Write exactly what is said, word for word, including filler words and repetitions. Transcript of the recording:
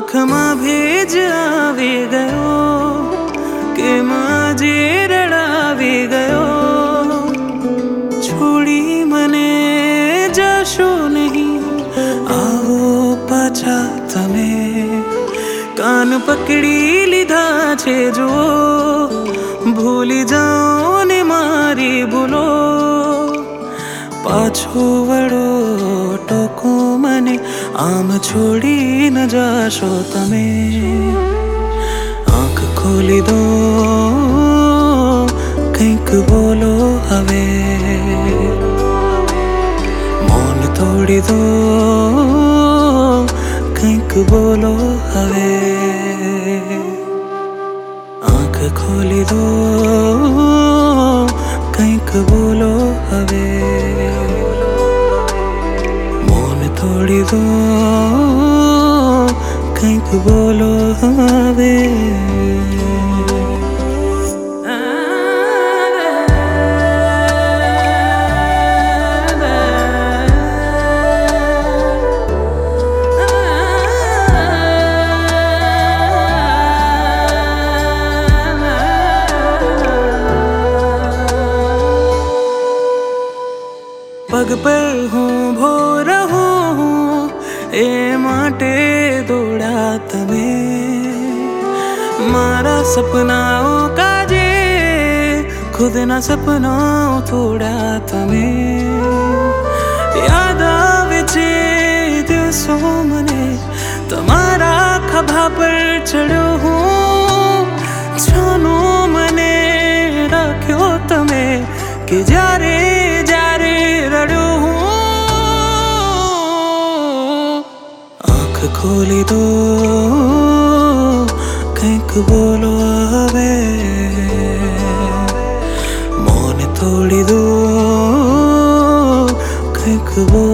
આંખમાં ભેજ આવી ગયો કે માજે રડાવી ગયો. છોડી મને જશો નહીં, આવો પાછા તમે. કાન પકડી લીધા છે જો, ભૂલી જાઓ ને મારી ભૂલો. પાછો વળો ટોકો મને, આમ છોડી ન જાશો તમે. આંખ ખોલી દો, કંઈક બોલો હવે. મૌન તોડી દો, કંઈક બોલો હવે. આંખ ખોલી દો, કંઈક બોલો હવે. મૌન તોડી દો, કંઈક બોલો હવે. પગ પર હું ભો રહું એ માટે દોડા તમે. મારા સપનાઓ કાજે ખુદના સપનાઓ તોડા તમે. યાદ આવે છે દિવસો મને, તમારા ખભા પર ચડ્યો હું. છાનો મને રાખ્યો તમે, કે જ્યારે જ્યારે રડ્યો હું. આંખ ખોલી દો, કંઈક બોલો હવે. મૌન તોડી દો, કંઈક બોલો